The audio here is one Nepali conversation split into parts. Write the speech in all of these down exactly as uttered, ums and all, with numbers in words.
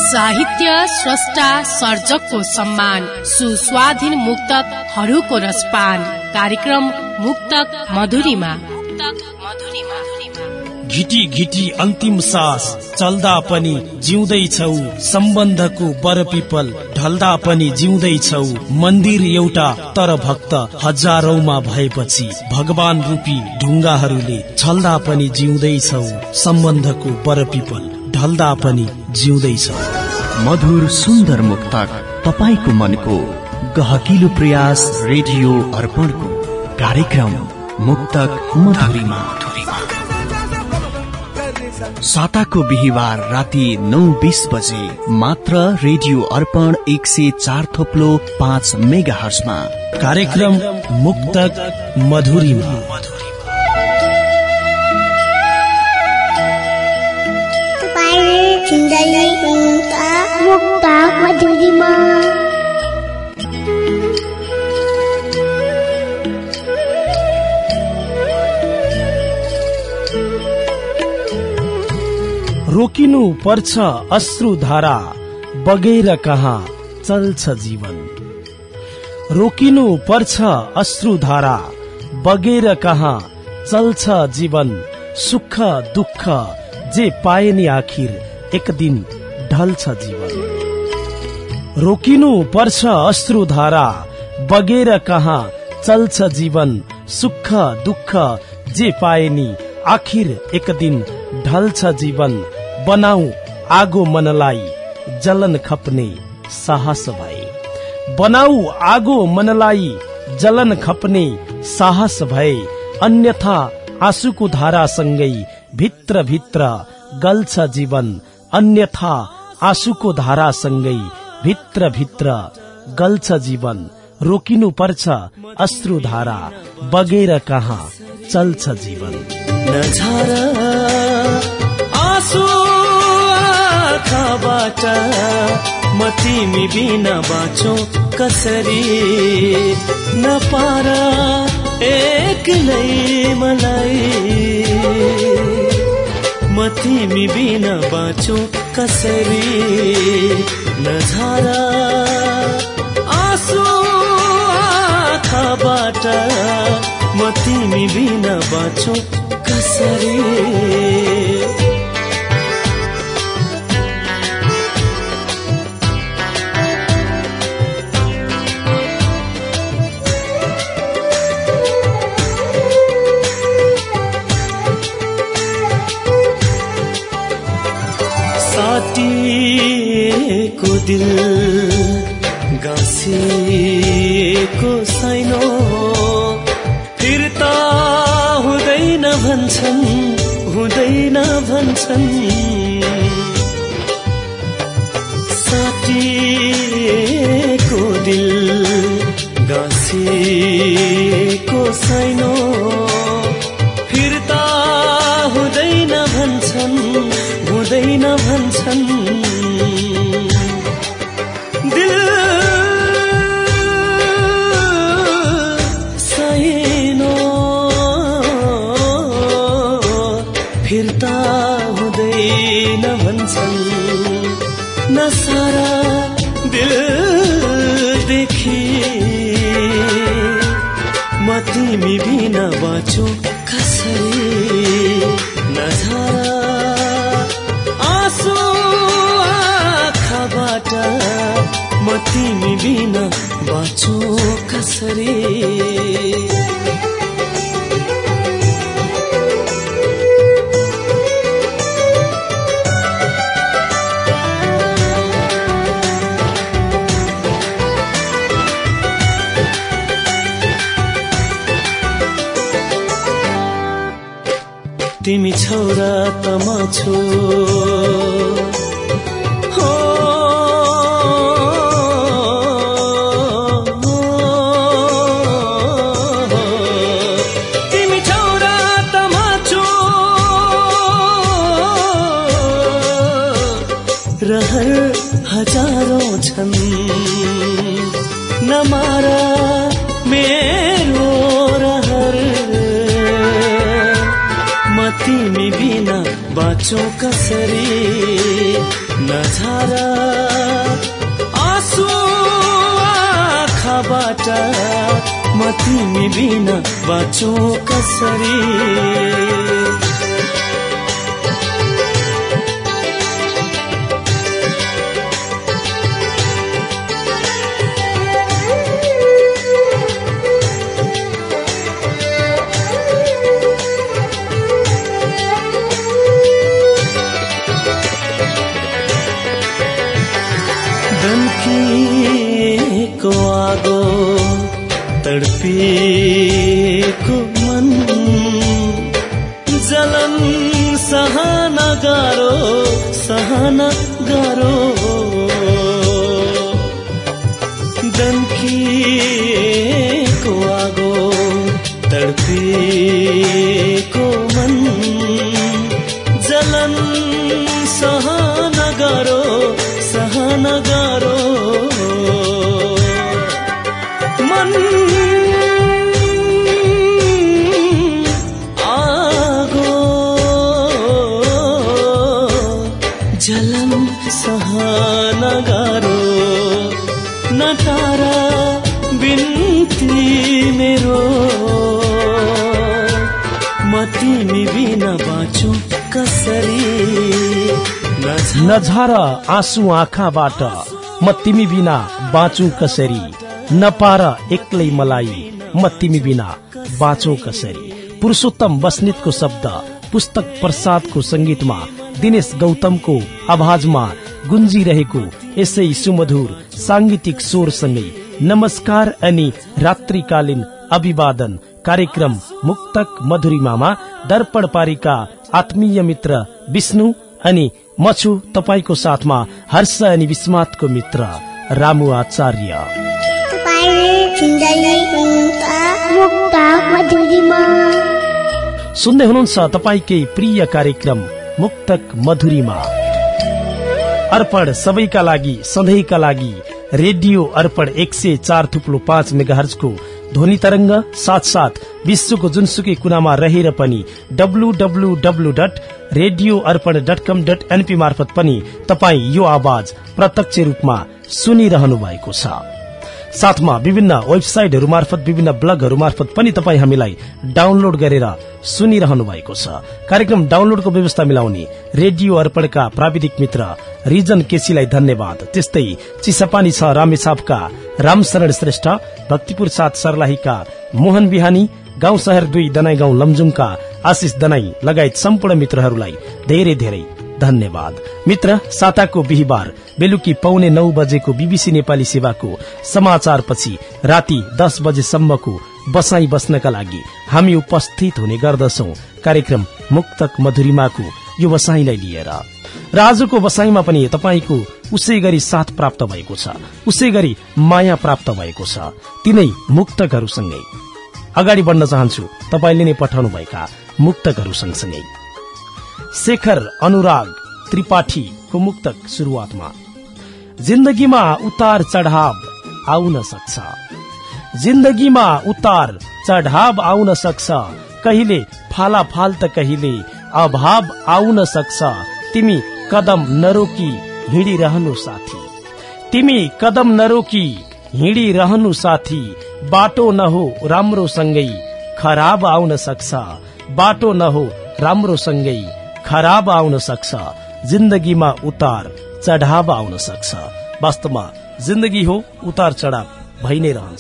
साहित्य स्रष्टा सर्जकको सम्मान, सुस्वाधीन मुक्तकहरूको रसपान। कार्यक्रम मुक्तक मधुरीमा। घिटी घिटी अन्तिम सास चल्दा पनि जिउँदैछौ, सम्बन्धको बरपिपल ढल्दा पनि जिउँदैछौ। मन्दिर एउटा तर भक्त हजारौंमा भएपछि भगवान रूपी ढुङ्गाहरूले छल्दा पनि जिउँदैछौ, सम्बन्धको बरपिपल ढल्दा पनि जिउँदैछौ। मधुर सुन्दर मुक्तक तपाईको मनको गहकिलो प्रयास रेडियो अर्पणको कार्यक्रम मुक्तक मधुरीमा। साताको बिहिबार राति नौ बीस बजे मात्र रेडियो अर्पण एक सय चार थोप्लो पाँच मेगा हर्समा कार्यक्रम मुक्तक मधुरीमा। मुक्तक मधुरीमा। रोकिनु पर्छ अश्रुधारा बगेर कहाँ चल्छ जीवन। रोकिनु पर्छ अश्रुधारा बगेर कहाँ चल्छ जीवन। सुख दुःख जे पाए नि आखिर एक दिन ढल्छ जीवन। रोकिनु पर्छ अश्रुधारा बगेर कहाँ चल्छ जीवन। सुख दुःख जे पाए नि आखिर एक दिन ढल्छ जीवन। बनाऊ आगो मनलाई जलन खप्ने साहस भए। बनाऊ आगो मनलाई जलन खप्ने साहस भए। अन्यथा आँसुको धारासँगै भित्र भित्र गल्छ जीवन। अन्यथा आँसुको धारासँगै भित्र भित्र गल्छ जीवन। रोकिनु पर्छ अश्रुधारा बगेर कहाँ चल्छ जीवन। नझारा आँसु आँखाबाट म तिमी बिना बाँचो कसरी। नपार एक्लै मलाई म तिमी बिना बाँचो कसरी। नझारा आँसु आँखाबाट म तिमी बिना बाँचो कसरी। साटिएको दिल गाँसिएको साइनो फिर्ता हुँदैन भन्छन्, हुँदैन भन्छन्। साटिएको दिल गाँसिएको साइनो फिर्ता हुँदैन भन्छन्, हुँदैन भन्छन्। दिल साइनो फिर्ता हुँदैन भन्छन्। न सारा दिल देखी म तिमी बिना बाँचो कसरी। नझारा आँसु आँखाबाट म तिमी बिना बाँचो कसरी। तिमी छोरा त म छु हो, तिमी छोरा त म छु। रहर हजारौं छन् नमारा मेरो रहर। म तिमी बिना बाँचो कसरी। नझारा आँसु आँखाबाट म तिमी बिना बाँचो कसरी को आगो तडपिएको मन जलन सहन गाह्रो सहन गाह्रो डन्किएको आगो तडपिएको मन जलन सहन गाह्रो सहन गाह्रो मन आगो जलन सहन गाह्रो नटारा बिन्ती मेरो म तिमी बिना बाँचु कसरी नझारा आँसु आँखाबाट म तिमी बिना बाँचु कसरी नपार एक्लै मलाई म तिमी बिना बाँचो कसरी। पुरुषोत्तम बस्नेतको शब्द पुस्तक प्रसादको संगीतमा दिनेश गौतमको आवाजमा गुन्जिरहेको यसै सुमधुर सांगीतिक स्वरसँगै नमस्कार अनि रात्रिकालीन अभिवादन कार्यक्रम मुक्तक मधुरिमामा दर्पण पारीका आत्मीय मित्र विष्णु अनि म छु तपाईको साथमा हर्ष अनि विस्मातको मित्र रामु आचार्य। सुन्दै हुनुहुन्छ तपाईकै प्रिय कार्यक्रम मुक्तक मधुरिमा। अर्पण सबैका लागि सधैँका लागि रेडियो अर्पण एक सय चार थुप्लो पाँच मेगाहर्जको ध्वनि तरंग साथ साथ विश्वको जुनसुकै कुनामा रहेर पनि W W W dot radio Arpan dot com dot NP मार्फत पनि तपाई यो आवाज प्रत्यक्ष रूपमा सुनिरहनु भएको छ। साथमा विभिन्न वेबसाइटहरू मार्फत विभिन्न ब्लगहरू मार्फत पनि तपाई हामीलाई डाउनलोड गरेर सुनिरहनु भएको छ। कार्यक्रम डाउनलोडको व्यवस्था मिलाउने रेडियो अर्पणका प्राविधिक मित्र रिजन केसीलाई धन्यवाद। त्यस्तै चिसापानी छ रामेछापका रामशरण श्रेष्ठ, भक्तिपुर सात सर्लाहीका मोहन बिहानी, गाउँ शहर दुई दनाई गाउँ लमजुङका आशिष दनाई लगायत सम्पूर्ण मित्रहरूलाई धेरै धेरै धन्यवाद। मित्र, साताको बिहिबार बेलुकी पौने नौ बजेको बीबीसी नेपाली सेवाको समाचारपछि राति दस बजेसम्मको बसाई बस्नका लागि हामी उपस्थित हुने गर्दछौं कार्यक्रम मुक्तक मधुरिमाको यो बसाईलाई लिएर। र आजको बसाईमा पनि तपाईको उसै गरी साथ प्राप्त भएको छ, उसै गरी माया प्राप्त भएको छ। तिनै मुक्तकहरूसँगै अगाडि बढ्न चाहन्छु तपाईले नै पठाउनु भएका मुक्तकहरू सँगसँगै। शेखर अनुराग त्रिपाठीको मुक्तक शुरूआतमा, जिन्दगीमा उतार चढाव आउन सक्छ, जिन्दगीमा उतार चढाव आउन सक्छ, कहिले फालाफाल त कहिले अभाव आउन सक्छ। तिमी कदम नरोकी हिँडिरहनु साथी, तिमी कदम नरोकी हिँडिरहनु साथी, बाटो नहो राम्रो सँगै खराब आउन सक्छ, बाटो नहो राम्रो सँगै खराब आउन सक्छ, जिन्दगीमा उतार चढाव आउन सक्छ। वास्तवमा जिन्दगी हो उतार चढाव भइ नै रहन्छ।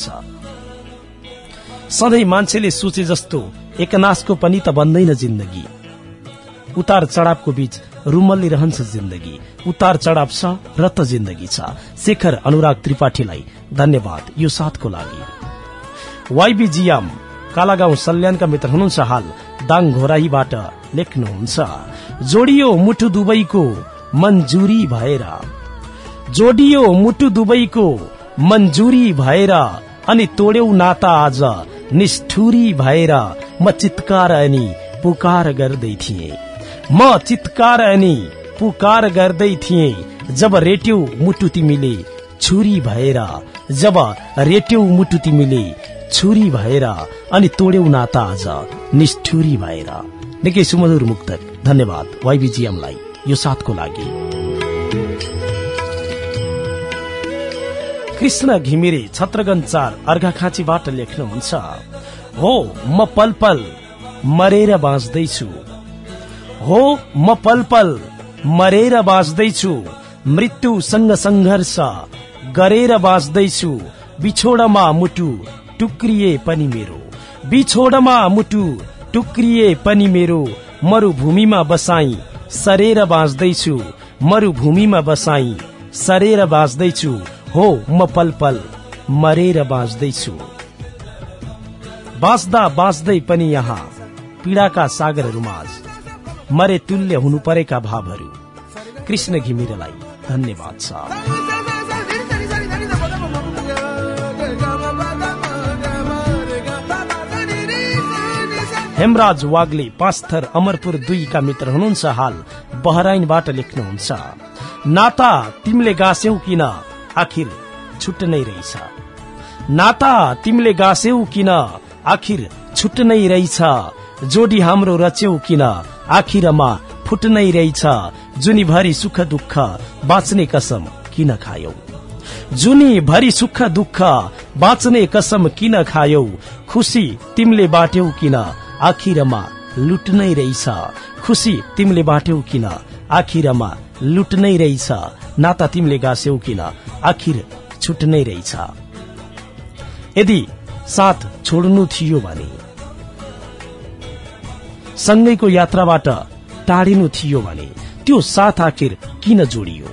सधैँ मान्छेले सोचे जस्तो एकनासको पनि त बन्दैन जिन्दगी, उतार चढावको बीच रुमल्ली रहन्छ जिन्दगी, उतार चढाव छ र त जिन्दगी छ। शेखर अनुराग त्रिपाठीलाई धन्यवाद यो साथको लागि। वाइबीजीएम कालागाउँ सल्यानका मित्र हुनुहुन्छ हाल दाङ घोराहीबाट लेख्नुहुन्छ, जोडियो मुटु दुबईको मन्जुरी भएर, जोडियो मुटु दुबईको मन्जुरी भएर, अनि तोड्यौ नाता आज निष्ठुरी भएर, म चित्कार अनि पुकार गर्दै थिए, म चित्कार अनि पुकार गर्दै थिए, जब रेट्यौ मुटु तिमीले छुरी भएर, जब रेट्यौ मुटु तिमीले छुरी भएर, अनि तोड्यौ नाता आज निष्ठुरी भएर। निकै सुमधुर मुक्तक, धन्यवाद वाइबीजीएमलाई यो साथको लागि। कृष्ण घिमिरे छत्रगन चार अर्घाखाँचीबाट लेख्नुहुन्छ, हो म पल पल मरेर बाँच्दैछु, हो म पल पल मरेर बाँच्दैछु, मृत्युसँग संघर्ष गरेर बाँच्दैछु, बिछोडमा मुटु टुक्रिए पनि मेरो, बिछोडमा मुटु टुक्रिए पनि मेरो, मरुभूमिमा बसाई सरेर बाँच्दैछु, मरुभूमिमा बसाई सरेर बाँच्दैछु, हो म पल पल मरेर बाँच्दैछु। बाँच्दा बाँच्दै पनि यहाँ पीडाका सागरहरूमाझ मरे तुल्य हुनु परेका भावहरू। कृष्ण घिमिरेलाई धन्यवाद छ। हेमराज वाग्ले पाँचथर अमरपुर दुई का मित्र हुनुहुन्छ, हाल बहराइनबाट लेख्नुहुन्छ, नाता तिमीले गाँस्यौ किन आखिर छुट्नै रहेछ, नाता तिमीले गाँस्यौ किन आखिर छुट्नै रहेछ, जोडी हाम्रो रच्यौ किन आखिरमा फुट्नै रहेछ, जुनीभरि सुख दुःख बाँच्ने कसम किन खायौ, जुनीभरि सुख दुःख बाँच्ने कसम किन खायौ, खुशी तिमीले बाट्यौ किन आखिरमा लुट्नै रहेछ, खुशी तिमीले बाट्यौ किन आखिरमा लुट्नै रहेछ, नाता तिमीले गाँस्यौ किन आखिर छुट्नै रहेछ। यदि साथ छोड्नु थियो भने, सँगैको यात्राबाट टाढिनु थियो भने, त्यो साथ आखिर किन जोडियो।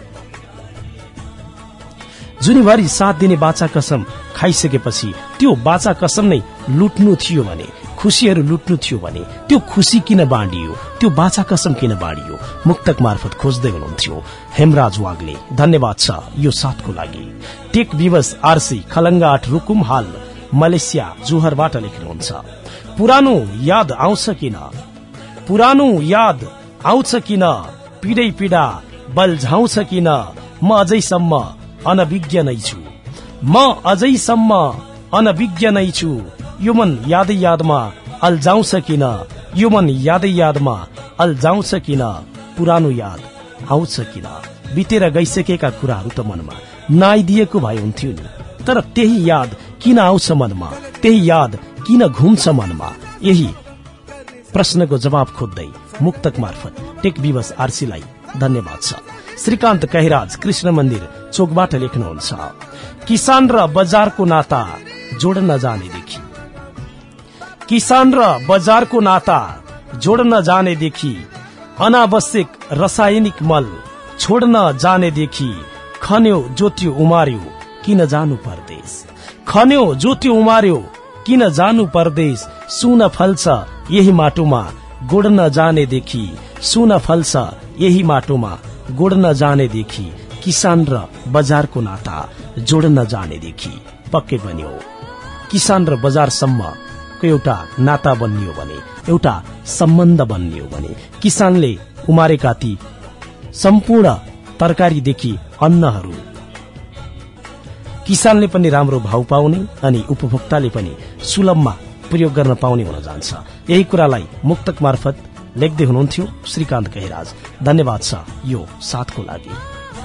जुनीभरि साथ दिने बाचा कसम खाइसकेपछि त्यो बाचा कसम नै लुट्नु थियो भने, खुशीहरू लुट्नु थियो भने, त्यो खुशी किन बाँडियो, त्यो बाचा कसम किन बाँडियो। मुक्तक मार्फत खोज्दै हुनुहुन्थ्यो हेमराज वाग्ले, धन्यवाद छ यो साथको लागि। टेक विवश आरसी खलंगा आठ रुकुम, हाल मलेसिया जोहरबाट लेख्नुहुन्छ, पुरानो याद आउँछ किन, पुरानो याद आउँछ किन, पीडै पीडा बल्झाउँछ किन, म अझैसम्म अनभिज्ञ नै छु, म अझैसम्म अनभिज्ञ नै छु, यो मन यादै यादमा अल्झाउँछ किन, यो मन यादै यादमा अल्झाउँछ किन, पुरानो याद आउँछ किन। बितेर गइसकेका कुराहरू त मनमा नआइदिएको भए हुन्थ्यो नि, तर त्यही याद किन आउँछ मनमा, त्यही याद किन घुम्छ मनमा, यही प्रश्नको जवाब खोज्दै मुक्तक मार्फत टेक विवश आरसीलाई धन्यवाद छ। श्रीकान्त कहिराज कृष्ण मन्दिर चोकबाट लेख्नुहुन्छ, किसान र बजारको नाता जोड्न जानेदेखि, किसान र बजारको नाता जोड्न जानेदेखि, अनावश्यक रासायनिक मल छोड्न जानेदेखि, खन्यो जोत्यो उमार्यो किन जानु परदेश, खन्यो जोत्यो उमार्यो किन जानु परदेश, सुन फल्छ यही माटोमा गोड्न जानेदेखि, सुन फल्छ यही माटोमा गोड्न जानेदेखि, किसान र बजारको नाता जोड्न जानेदेखि पक्कै बन्यो। किसान र बजारसम्मको एउटा नाता बन्नियो भने, एउटा सम्बन्ध बन्नियो भने, किसानले उमारेका ती सम्पूर्ण तरकारीदेखि अन्नहरू किसानले पनि राम्रो भाव पाउने अनि उपभोक्ताले पनि सुलभमा प्रयोग गर्न पाउने हुन जान्छ। यही कुरालाई मुक्तक मार्फत लेख्दै हुनुहुन्थ्यो श्रीकान्त कहिराज, धन्यवाद छ यो साथको लागि।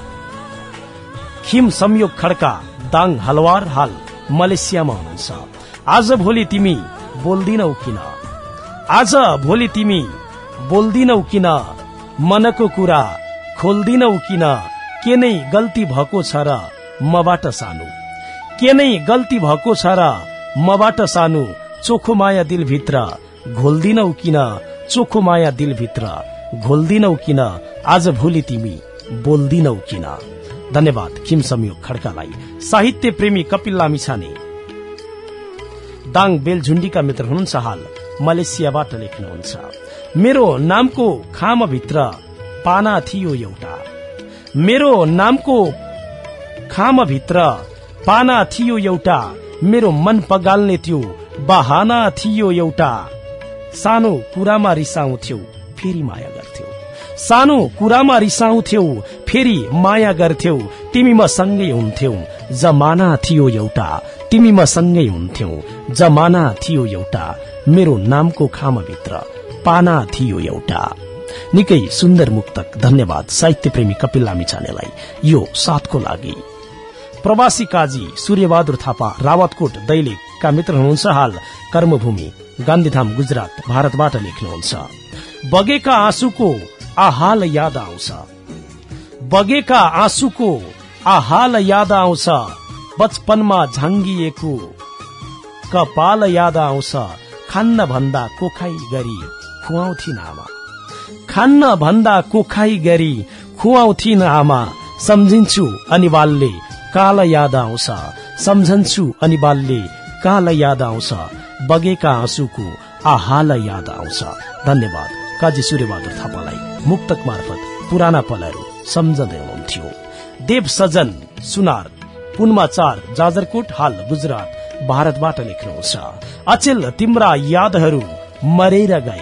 खिम संयोग खड्का दाङ हलवार, हाल मलेसियामा हुनुहुन्छ, आज भोलि तिमी बोल्दिनौ किन, आज भोलि तिमी बोल्दिनौ किन, मनको कुरा खोल्दिनौ किन, के नै गल्ती भएको छ र मबाट सानो, के नै गल्ती भएको छ र मबाट सानो, चोखो माया दिलभित्र घोल्दिनौ किन, चोखो माया दिलभित्र घोल्दिनौ किन, आज भोलि तिमी बोल्दिनौ किन। धन्यवाद खिम संयोग खड्कालाई। साहित्य प्रेमी कपिल लामिछाने दाङ बेलझुण्डीका मित्र हुनुहुन्छ, हाल मलेसियाबाट लेख्नुहुन्छ, मेरो नामको खामभित्र पाना थियो एउटा, मेरो नामको खामभित्र पाना थियो एउटा, मेरो मन पगाल्ने त्यो बहाना थियो एउटा, सानो कुरामा रिसाउँथ्यौ फेरि माया गर्थ्यौ, सानो कुरामा रिसाउँथ्यौ फेरि माया गर्थ्यौ, तिमी म सँगै हुन्थ्यौ जमाना थियो एउटा, तिमी म सँगै हुन्थ्यौ जमाना थियो एउटा, मेरो नामको खामभित्र पाना थियो एउटा। निकै सुन्दर मुक्तक। धन्यवाद साहित्य प्रेमी कपिल लामिछानेलाई यो साथको लागि। प्रवासी काजी सूर्यबहादुर थापा रावतकोट दैलेखका मित्र हुनुहुन्छ। हाल कर्मभूमि गान्धीधाम गुजरात भारतबाट लेख्नुहुन्छ। बगेका आँसुको आहाल याद आउँछ, बगेका आँसुको आहाल याद आउँछ, बचपनमा झाङ्गिएको कपाल याद आउँछ। खान्न भन्दा कोखाई गरी खुवाउँथिन् आमा, खान्न भन्दा कोखाई गरी खुवाउँथिन् आमा। सम्झिन्छु अनि बालले काल याद आउँछ, सम्झन्छु अनि बालले काल याद आउँछ। बगेका आँसुको आहाल याद आउँछ। धन्यवाद काजी सूर्यबहादुर थापालाई मुक्तक मार्फत पुराना पलहरू सम्झँदै हुनुहुन्थ्यो। देव सजन सुनार पुन्माचार जाजरकोट हाल गुजरात भारतबाट लेख्नुहुन्छ। अचेल तिम्रा यादहरू मरेर गए,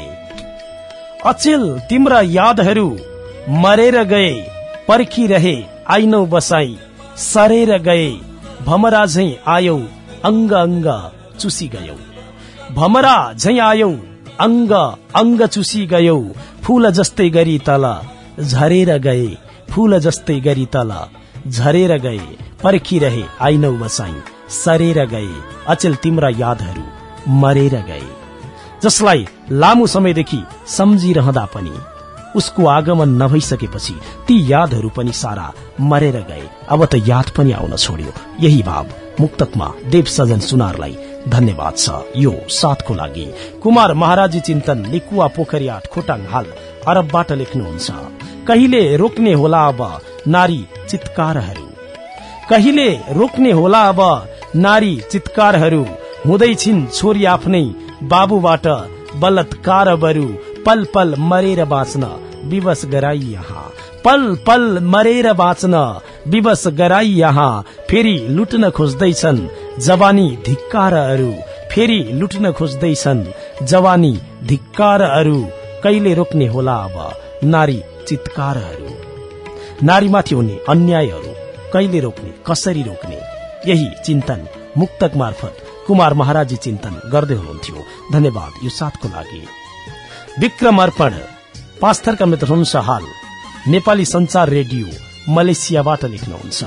अचेल तिम्रा यादहरू मरेर गए, पर्खिरहे आइनौ बसाई सरेर गए। भमरा झै आयौ अंग अंग चुसी गयौ, भमरा झै आयौ अंग अंग चुसी गयौ। फूल जस्तै गरी तल झरेर गए, फूल जस्तै गरी तल झरेर गए। पर्खिरहे आइनौ बसाई सरेर गए। अचेल तिम्रा यादहरू मरेर गए। जसलाई लामो समयदेखि सम्झिरहँदा पनि उसको आगमन नभइसकेपछि ती यादहरू पनि सारा मरेर गए। अब त याद पनि आउन छोड्यो। यही भाव मुक्तकमा देव सजन सुनारलाई धन्यवाद छ यो साथको लागि। कुमार महाराजी चिन्तन लिकुवा पोखरी आठ खोटाङ हाल अरबबाट लेख्नुहुन्छ। कहिले रोक्ने होला अब नारी चित्कारहरू, कहिले रोक्ने होला अब नारी चित्कारहरू। हुँदैछिन् छोरी आफ्नै बाबुबाट बलात्कार बरु। पल पल मरेर बाँच्न विवश गराई यहाँ, पल पल मरेर बाँच्न विवश गराई यहाँ। फेरि लुट्न खोज्दैछन् जवानी धिक्कारहरू, फेरि लुट्न खोज्दैछन् जवानी धिक्कारहरू। कहिले रोक्ने होला अब नारी चित्कारहरू। नारीमाथि हुने अन्यायहरू कहिले रोक्ने, कसरी रोक्ने, यही चिन्तन मुक्तक मार्फत कुमार महाराजी चिन्तन गर्दै हुनुहुन्थ्यो। धन्यवाद यो साथको लागि। विक्रम अर्पण पास्थरका मित्र हुनुहुन्छ। हाल नेपाली संचार रेडियो मलेसियाबाट लेख्नुहुन्छ।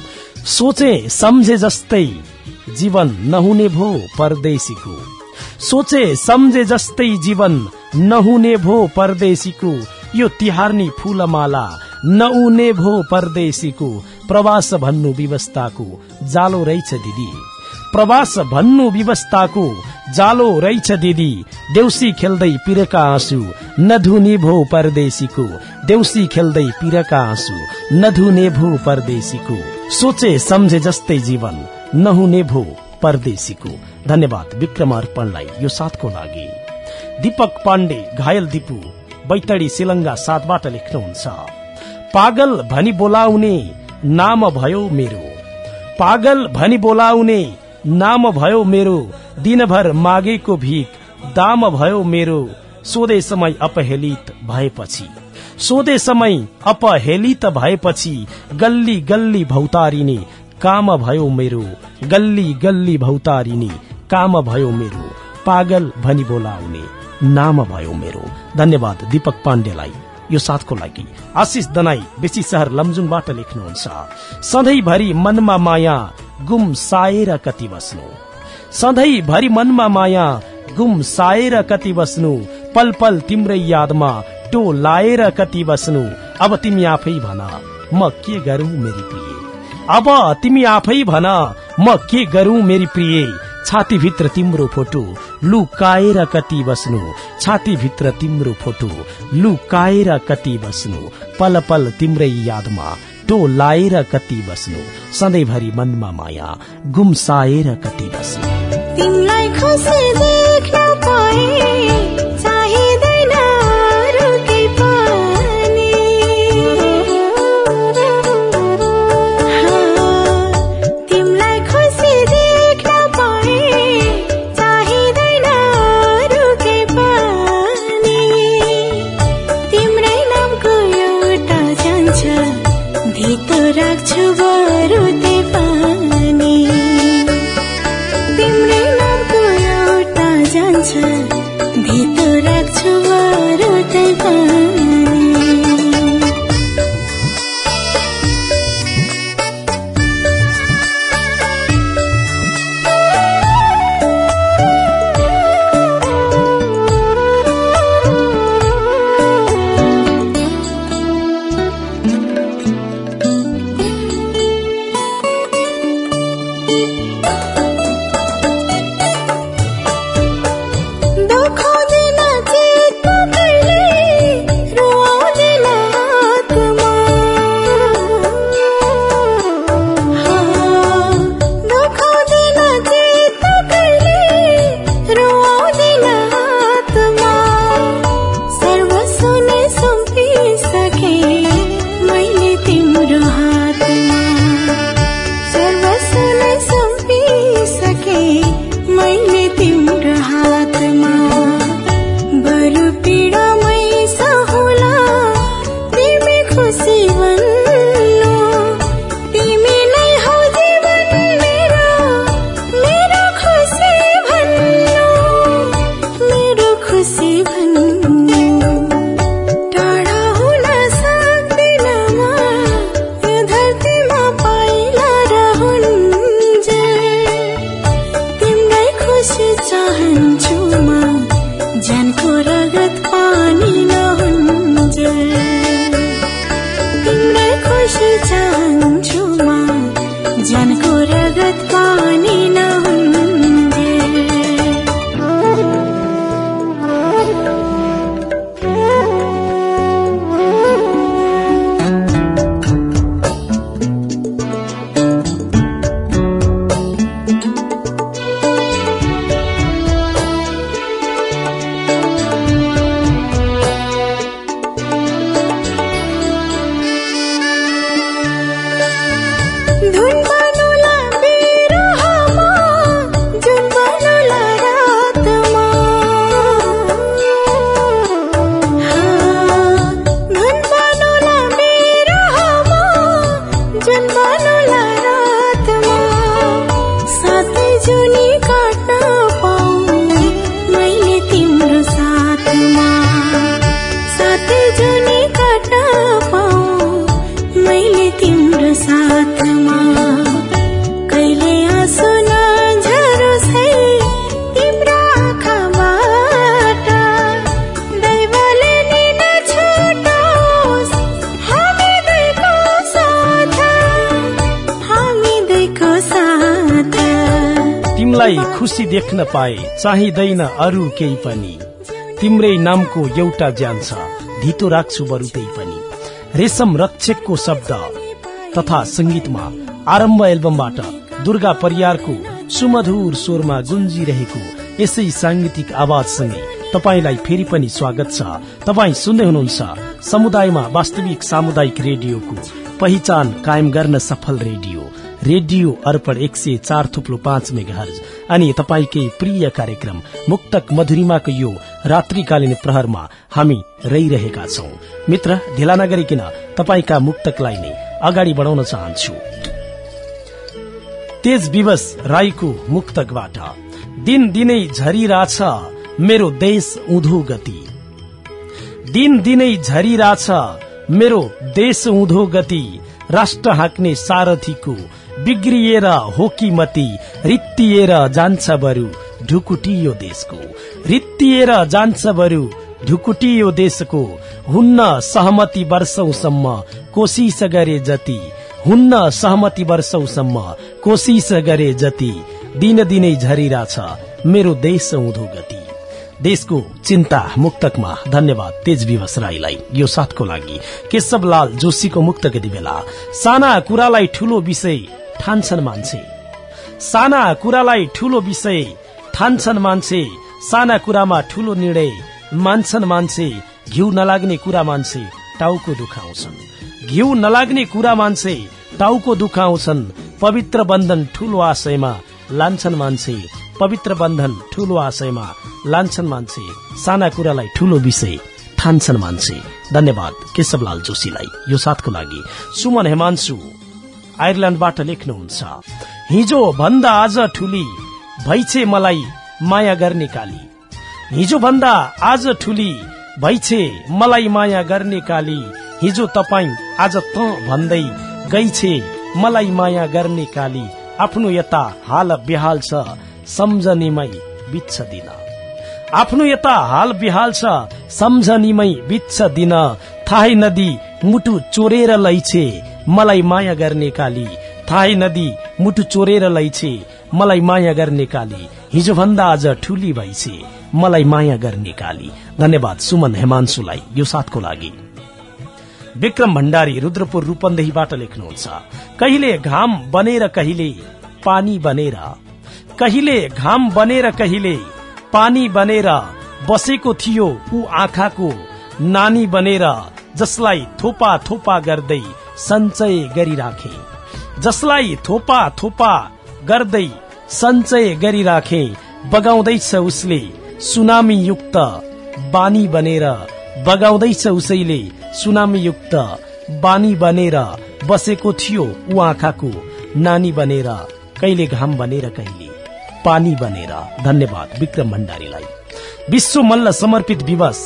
सोचे सम्झे जस्तै जीवन नहुने भो परदेशीको, सोचे सम्झे जस्तै जीवन नहुने भो परदेशीको। यो तिहार्नी फूलमाला नहुने भो परदेशीको। प्रवास भन्नु व्यवस्थाको जालो रहेछ दिदी, प्रवास भन्नु व्यवस्थाको जालो रहेछ दिदी। देउसी खेल्दै पिरका आँसु नधुने भो परदेशीको, देउसी खेल्दै पिरका आँसु नधुने भो परदेशीको। सोचे सम्झे जस्तै जीवन नहुने भो परदेशीको। धन्यवाद विक्रम अर्पणलाई यो साथको लागि। दीपक पाण्डे घायल दिपु बैतडी सिलंगा सातबाट लेख्नुहुन्छ। पागल भनी बोलाउने नाम भयो मेरो, पागल भनी बोलाउने नाम भयो मेरो। दिनभर मागेको भीख दाम भयो मेरो। सोधे समय अपहेलित भएपछि, सोधे समय अपहेलित भएपछि। गल्ली गल्ली भौतारिने काम भयो मेरो, गल्ली गल्ली भौतारिने काम भयो मेरो। पागल भनी बोलाउने नाम भयो मेरो। धन्यवाद दीपक पाण्डेलाई यो साथको लागि। आशिष दनाई बेसी शहर लमजुङबाट लेख्नुहुन्छ। सधैँभरि मनमा माया गुम्साएर कति बस्नु, सधैँभरि मनमा माया गुम्साएर कति बस्नु। पल पल तिम्रै यादमा टोलाएर कति बस्नु। अब तिमी आफै भन म के गरौं मेरी प्रिय, अब तिमी आफै भन म के गरौं मेरी प्रिय। छाती भित्र तिम्रो फोटो लुकाएर कति बस्नु, छाती भित्र तिम्रो फोटो लुकाएर कति बस्नु। पल पल तिम्रै यादमा टोलाएर कति बस्नु। सधैँभरि मनमा माया गुम्साएर कति बस्नु। तिमीलाई खुसी देख्न पाए चाहिँदैन अरू केही पनि। तिमीलाई खुसी देख्न पाए चाहिँदैन अरू केही पनि। तिम्रै नामको एउटा जान्छ धितो राख्छु बरु त्यही पानी। तिम्रै नामको एउटा जान्छ तिम्रो साथमा कहिले आँसु नझरोस् है तिम्रो आँखाबाट दैवले नि नछुटाओस् हामी दुईको साथ हामी दुईको साथ। तिमीलाई खुसी देख्न पाए चाहिँदैन अरू केही पनि, तिम्रै नामको एउटा ज्यान छ धितो राख्छु बरु त्यही पनि। रेशम रक्षकको शब्द तथा संगीतमा आरम्भ एल्बमबाट दुर्गा परियारको सुमधुर स्वरमा गुन्जिरहेको यसै सांगीतिक आवाजसँगै तपाईलाई फेरि पनि स्वागत छ। तपाई सुन्दै हुनुहुन्छ समुदायमा वास्तविक सामुदायिक रेडियोको पहिचान कायम गर्न सफल रेडियो रेडियो अर्पण एक सय चार थुप्लो पाँच मेगाहर्ज अनि तपाईकै प्रिय कार्यक्रम मुक्तक मधुरिमाको यो रात्रिकालीन प्रहरमा हामी रहिरहेका छौं। मित्र, ढिला नगरिकन तपाईका मुक्तकलाई नै अगाडि बढाउन चाहन्छु। तेज विवश राईको मुक्तकबाट दिन दिनै झरिरहेछ मेरो देश उँधो गति, दिन दिनै झरिरहेछ मेरो देश उँधो गति, राष्ट्र हाँक्ने सारथीको बिग्रिएर हो कि मती, रित्तिएर जान्छ बरु ढुकुटी यो देशको, रित्तिएर जान्छ बरु ढुकुटी यो देशको, हुन्न सहमति वर्षौसम्म कोशिश गरे जति, हुन्न सहमति वर्षौसम्म कोशिश गरे जति, दिन दिनै झरिरहेछ मेरो देश उँधो गति। देशको चिन्ता मुक्तकमा धन्यवाद तेज विवश राईलाई यो साथको लागि। केशवलाल जोशीको मुक्तक यति बेला साना कुरालाई ठूलो विषय ठान्छन् मान्छे, साना कुरालाई ठूलो विषय ठान्छन् मान्छे, साना कुरामा ठूलो निर्णय मान्छन् मान्छे, घिउ नलाग्ने कुरा मान्छे टाउको दुखाउँछन्, घिउ नलाग्ने कुरा मान्छे टाउको दुखाउँछन्, पवित्र बन्धन ठूलो आशयमा लान्छन् मान्छे, पवित्र बन्धन ठूलो आशयमा लान्छन् मान्छे, साना कुरालाई ठूलो विषय ठान्छन् मान्छे। धन्यवाद केशवलाल जोशीलाई यो साथको लागि। सुमन हेमान्सु आयरल्याण्डबाट लेख्नुहुन्छ हिजो भन्दा आज ठूली भइछे मलाई माया गर्ने काली, हिजो भन्दा आज ठूली भइछे मलाई माया गर्ने काली, हिजो तपाई आज त भन्दै गइछे मलाई माया गर्ने काली, आफ्नो यता हाल बेहाल छ सम्झनीमै बित्छ दिन, आफ्नो यता हाल बेहाल छ सम्झनीमै बित्छ दिन, थाहै नदी मुटु चोरेर लैछे मलाई माया गर्ने काली, थाहै नदी मुटु चोरेर लैछे मलाई माया गर्ने काली, हिजो भन्दा आज ठूली भइछे मलाई माया गर्ने काली। धन्यवाद सुमन हेमान्सुलाई यो साथको लागि। विक्रम भण्डारी रुद्रपुर रूपन्देहीबाट लेख्नुहुन्छ कहिले घाम बनेर कहिले पानी बनेर, कहिले घाम बनेर कहिले पानी बनेर, बसेको थियो ऊ आँखाको नानी बनेर, जसलाई थोपा थोपा गर्दै सञ्चय गरिराखे, जसलाई थोपा थोपा गर्दै सञ्चय गरिराखे, बगाउँदैछ उसले सुनामी युक्त बानी बनेर, बगाउँदैछ उसैले सुनामी युक्त बानी बनेर, बसेको थियो ऊ आँखाको नानी बनेर, कहिले घाम बनेर कहिले पानी बनेर। धन्यवाद विक्रम भण्डारीलाई। विश्व मल्ल समर्पित विवश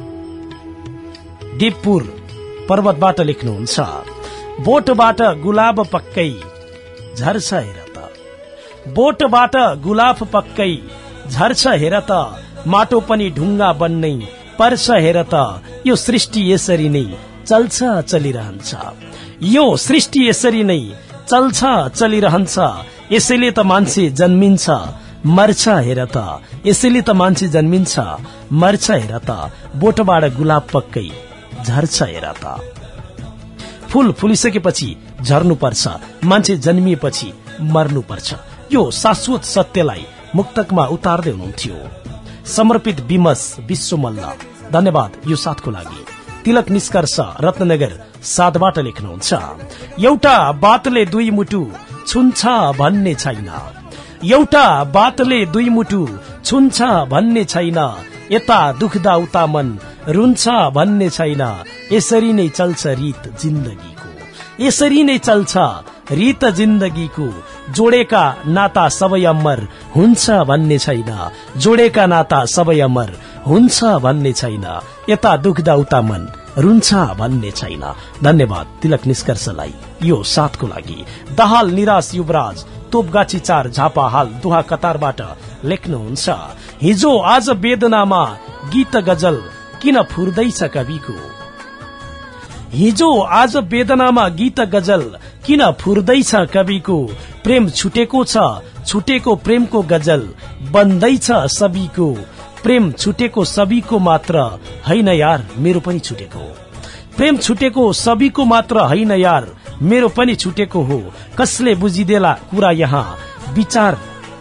देवपुर पर्वतबाट लेख्नुहुन्छ बोटबाट गुलाब पक्कै झर्छ हेर त, बोटबाट गुलाब पक्कै झर्छ हेर त, माटो पनि ढुङ्गा बन्नै पर्छ हेर त, यो सृष्टि यसरी नै चल्छ चलिरहन्छ, यो सृष्टि यसरी नै चल्छ चलिरहन्छ, यसैले त मान्छे जन्मिन्छ मर्छ हेर त, यसैले त मान्छे जन्मिन्छ मर्छ हेर त, बोटबाट गुलाब पक्कै झर्छ हेर त। फूल फुलिसकेपछि झर्नु पर्छ, मान्छे जन्मिएपछि मर्नु पर्छ, यो शाश्वत सत्यलाई मुक्तकमा उतार्दै हुनुहुन्थ्यो समर्पित विमस विश्व मल्ल। धन्यवाद यो साथको लागि। तिलक निष्कर्ष रत्नगर सातबाट लेख्नुहुन्छ एउटा बातले दुई मुटु छुन्छ भन्ने छैन, एउटा बातले दुई मुटु छुन्छ भन्ने छैन, यता दुख्दा उता मन रुन्छ भन्ने छैन, यसरी नै चल्छ रीत जिन्दगीको, यसरी नै चल्छ रीत जिन्दगीको, जोडेका नाता सबै अमर हुन्छ भन्ने छैन, जोडेका नाता सबै अमर हुन्छ भन्ने छैन, यता दुख्दा उता मन रुन्छ भन्ने छैन। धन्यवाद तिलक निष्कर्षलाई यो साथको लागि। दाहाल निराश युवराज तोपगाछी चार झापा हाल दुहा कतारबाट लेख्नुहुन्छ, हिजो आज वेदनामा गीत गजल किन फुर्दैछ कविको। हिजो आज वेदनामा गीत गजल किन फुर्दैछ कविको। प्रेम छुटेको छ छुटेको प्रेमको गजल बन्दैछ सबैको। प्रेम छुटेको सबैको मात्र हैन यार मेरो पनि छुटेको। प्रेम छुटेको सबैको मात्र हैन यार मेरो पनि छुटेको हो। कसले बुझिदेला कुरा यहाँ विचार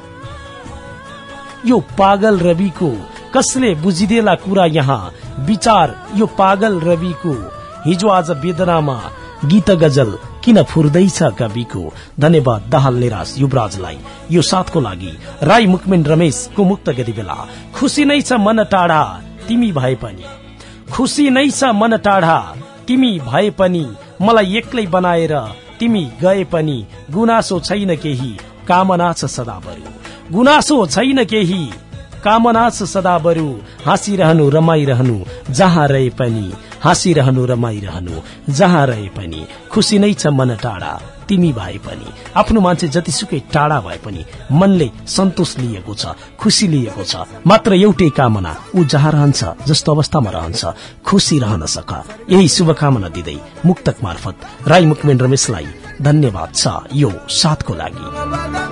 यो पागल रविको। कसले बुझिदेला कुरा यहाँ विचार यो पागल रविको। हिजो आज वेदनामा गीत गजल किन फुर्दैछ कविको। धन्यवाद दाहाल निराश युवराजलाई यो साथको लागि। राई मुकमेन रमेशको मुक्त गरी बेला, खुशी नै छ मन टाढा तिमी भए पनि। खुशी नै छ मन टाढा तिमी भए पनि। मलाई एक्लै बनाएर तिमी गए पनि। गुनासो छैन केही कामना छ सदाबरु। गुनासो छैन केही कामना छ सदाबरु। हाँसिरहनु रमाइरहनु जहाँ रहे पनि। हाँसिरहनु रमाइरहनु जहाँ रहे पनि। खुशी नै छ मन टाढा तिमी भए पनि। आफ्नो मान्छे जतिसुकै टाढा भए पनि मनले सन्तोष लिएको छ, खुशी लिएको छ। मात्र एउटै कामना, ऊ जहाँ रहन्छ जस्तो अवस्थामा रहन्छ खुशी रहन सक। यही शुभकामना दिँदै मुक्तक मार्फत राई मुकमेन रमेशलाई धन्यवाद छ यो साथको लागि।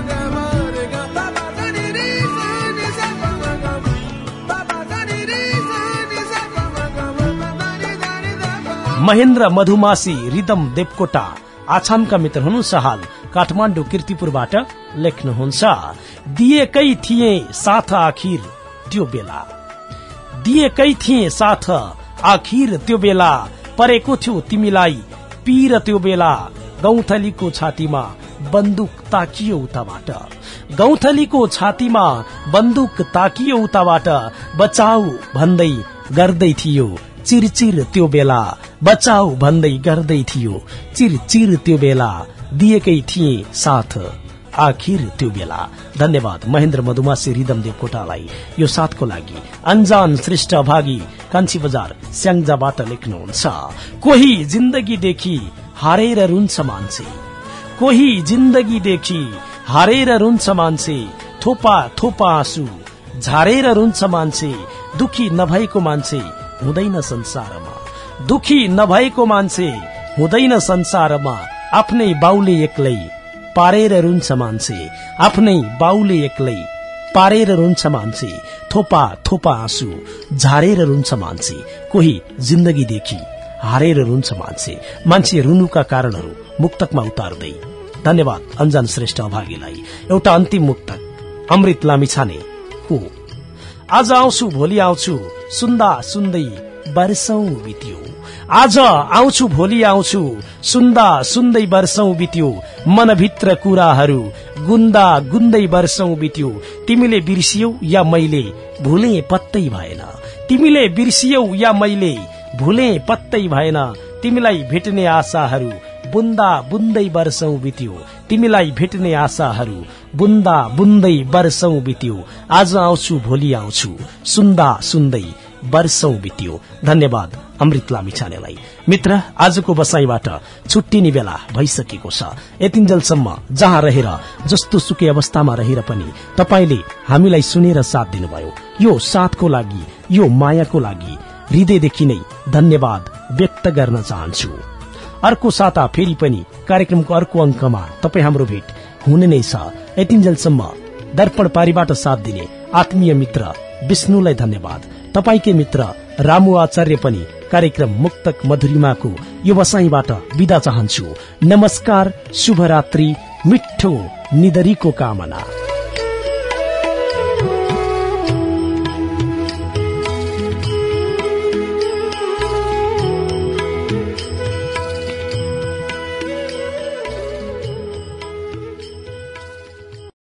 महेन्द्र मधुमासी रिदम देवकोटा आछामका मित्र हुनुहुन्छ हाल काठमाडौँ किर्तिपुरबाट लेख्नुहुन्छ, दिएकै थिए साथ आखिर त्यो बेला। दिएकै थिए साथ आखिर त्यो बेला। परेको थियो तिमीलाई पीर त्यो बेला। गौथलीको छातीमा बन्दुक ताकियो उताबाट। गौथलीको छातीमा बन्दुक ताकियो उताबाट। बचाऊ भन्दै गर्दै थियो चिरचिर त्यो बेला। बचाऊ भन्दै गर्दै थियो चिरचिर त्यो बेला। दिएकै थिए साथ आखिर त्यो बेला। धन्यवाद महेन्द्र मधुमासी रिदम देवकोटालाई यो साथको लागि। अन्जान श्रेष्ठ भागी कान्छी बजार स्याङ्जाबाट लेख्नुहुन्छ, कोही जिन्दगीदेखि हारेर रुन्छ मान्छे। कोही जिन्दगीदेखि हारेर रुन्छ मान्छे। थोपा थोपा आँसु झारेर रुन्छ मान्छे। दुखी नभएको मान्छे हुँदैन संसारमा। दुखी नभएको मान्छे हुँदैन संसारमा। आफ्नै बाउले एक्लै पारेर रुन्छ मान्छे। आफ्नै बाउले एक्लै पारेर रुन्छ मान्छे। थोपा थोपा आँसु झारेर रुन्छ मान्छे। कोही जिन्दगीदेखि हारेर रुन्छ मान्छे। मान्छे रुनुका कारणहरू मुक्तकमा उतार्दै धन्यवाद अन्जान श्रेष्ठ अभागीलाई। एउटा अन्तिम मुक्तक अमृत लामिछाने हो। आज आउँछु भोलि आउँछु सुन्दा सुन्दै वर्षौं बित्यो। आज आउँछु भोलि आउँछु सुन्दा सुन्दै वर्षौं बित्यो। मनभित्र कुराहरू गुन्दा गुन्दै वर्षौं बित्यो। तिमीले बिर्सियौ या मैले भुले पत्तै भएन। तिमीले बिर्सियौ या मैले भुले पत्तै भएन। तिमीलाई भेट्ने आशाहरू बुन्दा बुन्दै वर्षौं बित्यो। तिमीलाई भेट्ने आशाहरू बुन्दा बुन्दै वर्षौं बित्यो। आज आउँछु भोलि आउँछु सुन्दा सुन्दै वर्षौं बित्यो। धन्यवाद अमृत लामिछानेलाई। मित्र आजको बसाईबाट छुट्टिने बेला भइसकेको छ। यतिन्जेलसम्म जहाँ रहेर जस्तो सुकै अवस्थामा रहेर पनि तपाईले हामीलाई सुनेर साथ दिनुभयो। यो साथको लागि यो मायाको लागि हृदयदेखि नै धन्यवाद व्यक्त गर्न चाहन्छु। अर्को साता फेरि पनि कार्यक्रमको अर्को अंकमा तपाई हाम्रो भेट हुने नै छ। यतिन्जेलसम्म दर्पण पारीबाट साथ दिने आत्मीय मित्र विष्णुलाई धन्यवाद। तपाईकै मित्र रामु आचार्य पनि कार्यक्रम मुक्तक मधुरिमाको यो बसाईबाट बिदा चाहन्छु। नमस्कार, शुभरात्रि, मिठो निदरीको कामना।